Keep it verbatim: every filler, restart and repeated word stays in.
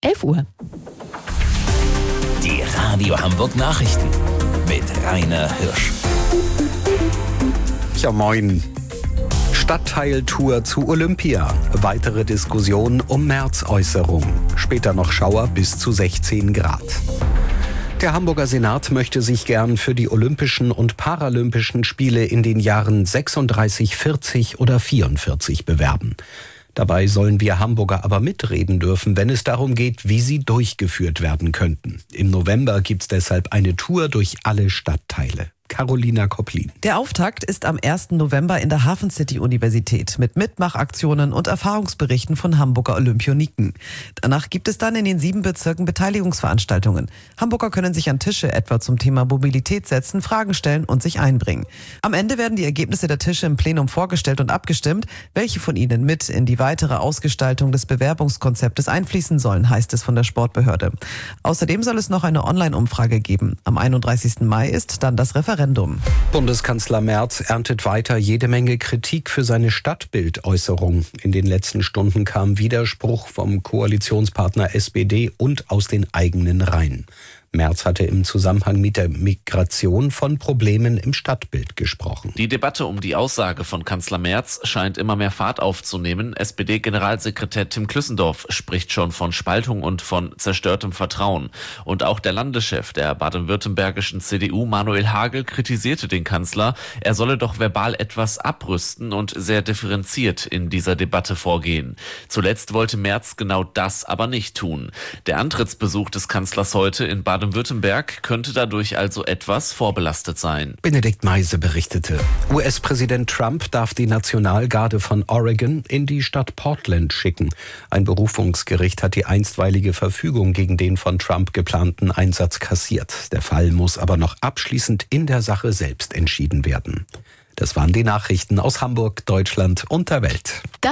elf Uhr. Die Radio Hamburg Nachrichten mit Rainer Hirsch. Ja, moin. Stadtteiltour zu Olympia. Weitere Diskussion um März-Äußerung. Später noch Schauer bis zu sechzehn Grad. Der Hamburger Senat möchte sich gern für die Olympischen und Paralympischen Spiele in den Jahren sechsunddreißig, vierzig oder vierundvierzig bewerben. Dabei sollen wir Hamburger aber mitreden dürfen, wenn es darum geht, wie sie durchgeführt werden könnten. Im November gibt's deshalb eine Tour durch alle Stadtteile. Carolina Kopplin. Der Auftakt ist am ersten November in der Hafen City Universität mit Mitmachaktionen und Erfahrungsberichten von Hamburger Olympioniken. Danach gibt es dann in den sieben Bezirken Beteiligungsveranstaltungen. Hamburger können sich an Tische etwa zum Thema Mobilität setzen, Fragen stellen und sich einbringen. Am Ende werden die Ergebnisse der Tische im Plenum vorgestellt und abgestimmt. Welche von ihnen mit in die weitere Ausgestaltung des Bewerbungskonzeptes einfließen sollen, heißt es von der Sportbehörde. Außerdem soll es noch eine Online-Umfrage geben. Am einunddreißigsten Mai ist dann das Referendum. Bundeskanzler Merz erntet weiter jede Menge Kritik für seine Stadtbildäußerung. In den letzten Stunden kam Widerspruch vom Koalitionspartner S P D und aus den eigenen Reihen. Merz hatte im Zusammenhang mit der Migration von Problemen im Stadtbild gesprochen. Die Debatte um die Aussage von Kanzler Merz scheint immer mehr Fahrt aufzunehmen. S P D-Generalsekretär Tim Klüssendorf spricht schon von Spaltung und von zerstörtem Vertrauen. Und auch der Landeschef der baden-württembergischen C D U, Manuel Hagel, kritisierte den Kanzler. Er solle doch verbal etwas abrüsten und sehr differenziert in dieser Debatte vorgehen. Zuletzt wollte Merz genau das aber nicht tun. Der Antrittsbesuch des Kanzlers heute in Baden Baden-Württemberg könnte dadurch also etwas vorbelastet sein. Benedikt Meise berichtete. U S-Präsident Trump darf die Nationalgarde von Oregon in die Stadt Portland schicken. Ein Berufungsgericht hat die einstweilige Verfügung gegen den von Trump geplanten Einsatz kassiert. Der Fall muss aber noch abschließend in der Sache selbst entschieden werden. Das waren die Nachrichten aus Hamburg, Deutschland und der Welt.